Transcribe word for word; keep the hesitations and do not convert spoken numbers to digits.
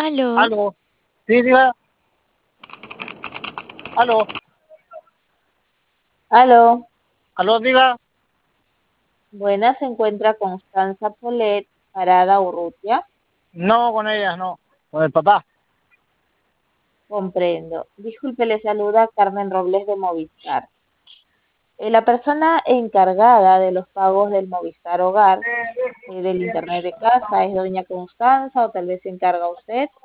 Aló, Aló, sí, diga, aló, Aló, aló, diga, buenas, se encuentra Constanza Polet Parada Urrutia. no con ella, no, con el papá. Comprendo. Disculpe, le saluda Carmen Robles de Movistar. Eh, la persona encargada de los pagos del Movistar Hogar, eh, del Internet de casa, es doña Constanza o tal vez se encarga usted.